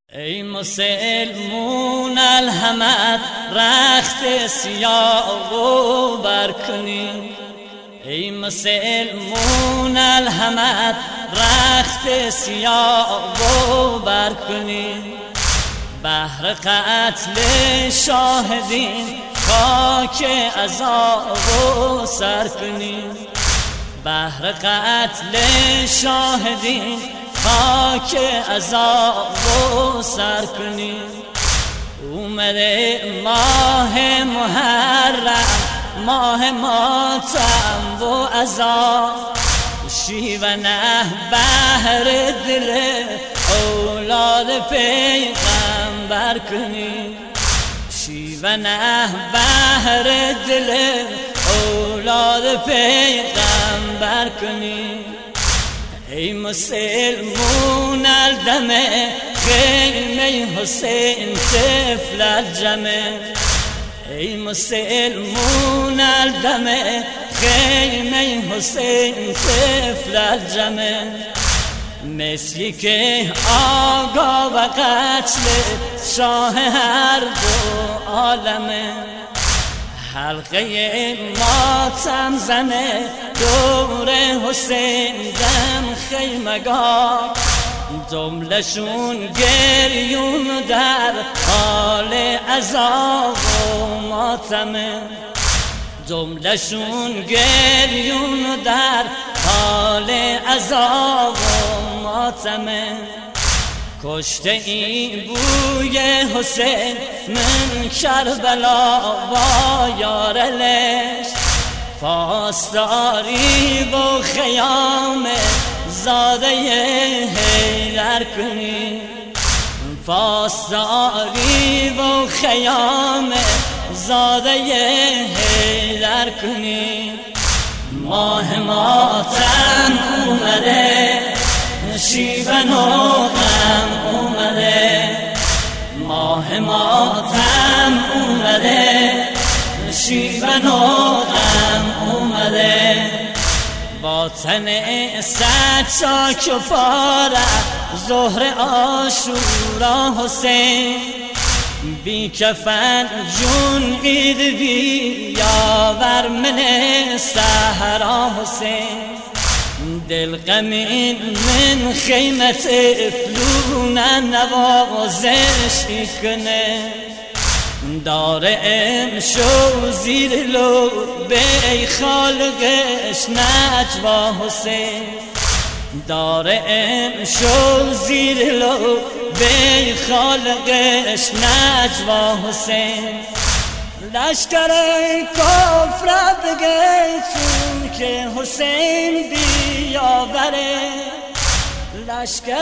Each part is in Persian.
ای مسلمون الحمد رخت سیاه و برکنی، ای مسلمون الحمد رخت سیاه و برکنی، بهر قتل شاهدین خاک عذاب و سر کنی، بهر قتل شاهدین خاک عذاب و سر کنی. اومده ماه محرم، ماه ماتم و عذاب، شیونه بهر دل اولاد پیغمبر کنی، شیونه بهر دل اولاد پیغمبر کنی. ای مسلمون الدم خیمه حسین طفل الجمه، ای مسلمون الدم خیمه حسین طفل الجمه، مسی که آقا و قتل شاه هر دو عالمه، حلقه ماتم زنه دور حسین دم خیمگاه، جملشون گریون در حال عذاب و ماتمه، جملشون گریون در حال عذاب و ماتمه. کشته این بوی حسین من کربلا با یارلش، پاسداری و خیام زاده حیدر کنی، پاسداری و خیام زاده حیدر کنی. ماه ماتم اومده، شیون و غم اومده، ماه ماتم اومده، شیون و غم اومده، با تن صد چاک و پاره ظهر عاشورا حسین، بی کفن جون عید بی یاور من صحرا حسین، دل غمین من خیمت افلون نوازش کنه، داره امشو زیر لو به خالقش نجوا حسین، داره امشو زیر لو به خالقش نجوا حسین. لشکر کفر بگه چون که حسین بیاوره، لشکر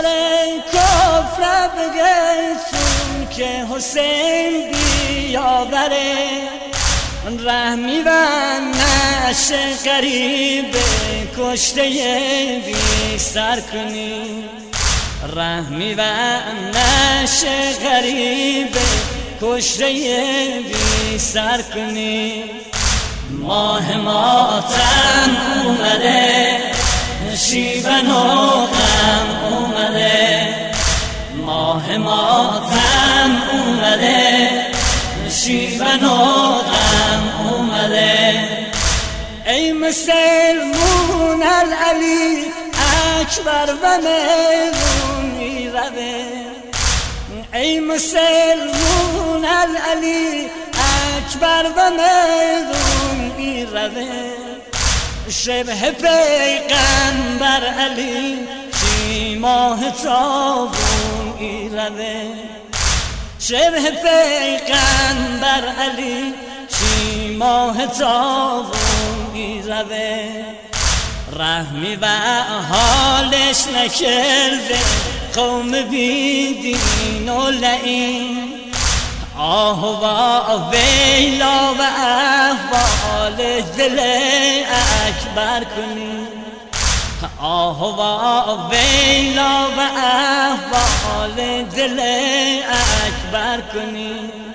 کفر بگه چون که حسین بیاوره، رحمی و نش غریب کشته بی سر کنی، رحمی و نش غریب کشته بی سر کنی. ماه ماتم اومده، شیون و غم اومده، ماه ماتم اومده، شیون و غم اومده. ای مسلمون العلی اکبر و مهرونی روه، ای مسلمون العلی اکبر و مهرونی روه، شبه پیغمبر علی شی ماه تابون ایروه، شبه پیغمبر علی شی ماه تابون ایروه، رحمی و حالش نکرده قوم بیدین و لعین، آه و ویلا و احوال دل اکبر کنی، آه و ویلا و احوال دل اکبر کنی.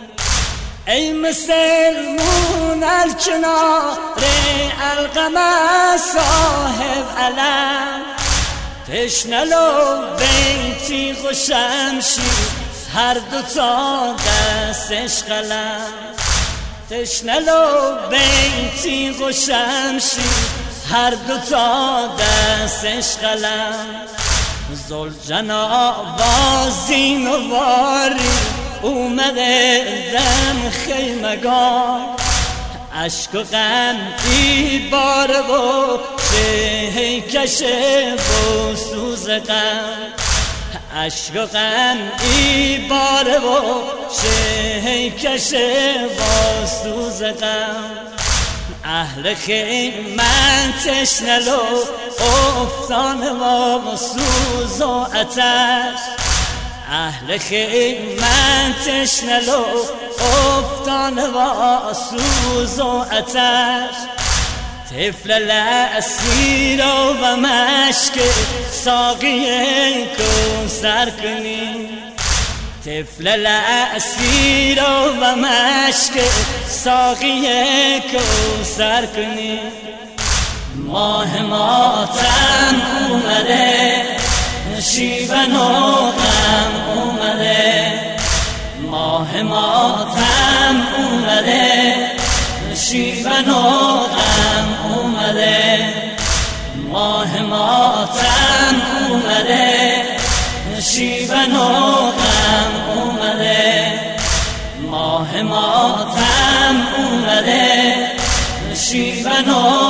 ای مسلمون الکنار القمر صاحب علم، تشنه لو بیتی و شمشیر هر دوتا دستش قلم، تشنلو بیتی و شمشیر هر دوتا دستش قلم. زلجنا بازین و واری اومده دم خیمگان، عشق و غم باره و چهی کشه و سوز غم، عشق و غم باره و چهی کشه و سوز غم. اهل خیمن تشنلو افتان و سوز و آتش، اهل خیمن تشنلو افتان و سوز و آتش. طفل لاسیر و مشک ساقی کوثر کنی، طفل لاسیر و مشک ساقی کوثر کنی. ماه ماتم اومده، شیون و غم اومده، ماه ماتم اومده، شیون و غم اومده، ماه ماتم اومده، شیون و غم اومده، ماه ماتم اومده، شیون و